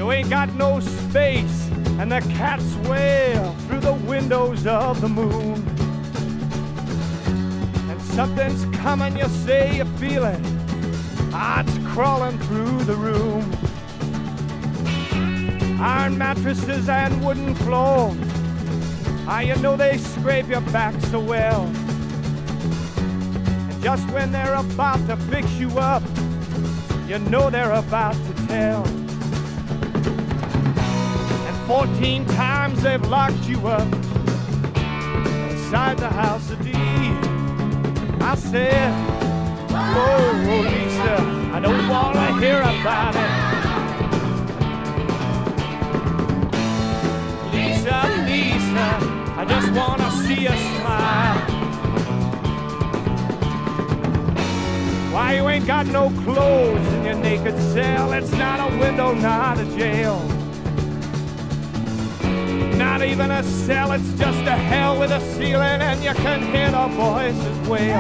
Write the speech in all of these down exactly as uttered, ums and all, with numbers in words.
You ain't got no space, and the cats wail through the windows of the moon. And something's coming, you say, you feel it. Ah, it's crawling through the room. Iron mattresses and wooden floors. Ah, you know they scrape your back so well. And just when they're about to fix you up, you know they're about to tell. And fourteen times they've locked you up inside the house of D. I said, oh, Lisa, I don't want to hear about it. Lisa, Lisa, I just want to see you smile. Why you ain't got no clothes in your naked cell? It's not a window, not a jail. Not even a cell, it's just a hell with a ceiling, and you can hear the voices wail.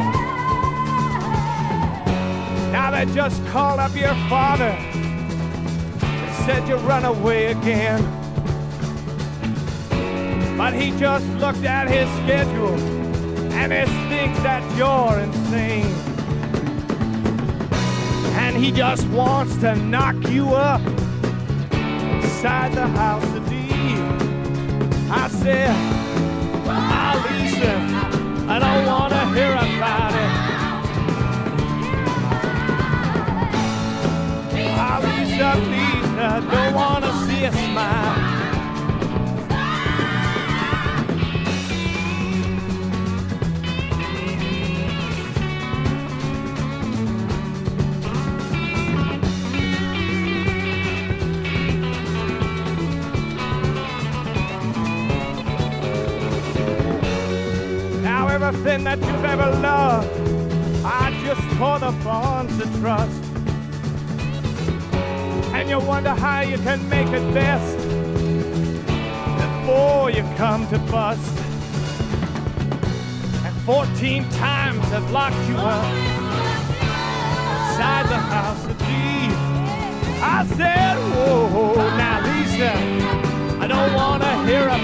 Now they just called up your father and said you run away again. But he just looked at his schedule and he thinks that you're insane. And he just wants to knock you up inside the house of D. I said, ah, Lisa, I don't want to hear about it. Ah, Lisa, Lisa, don't want to see you smile. Everything that you've ever loved, I just tore the bonds of trust. And you wonder how you can make it best before you come to bust. And fourteen times have locked you up inside the house of D. I said, whoa, now Lisa, I don't want to hear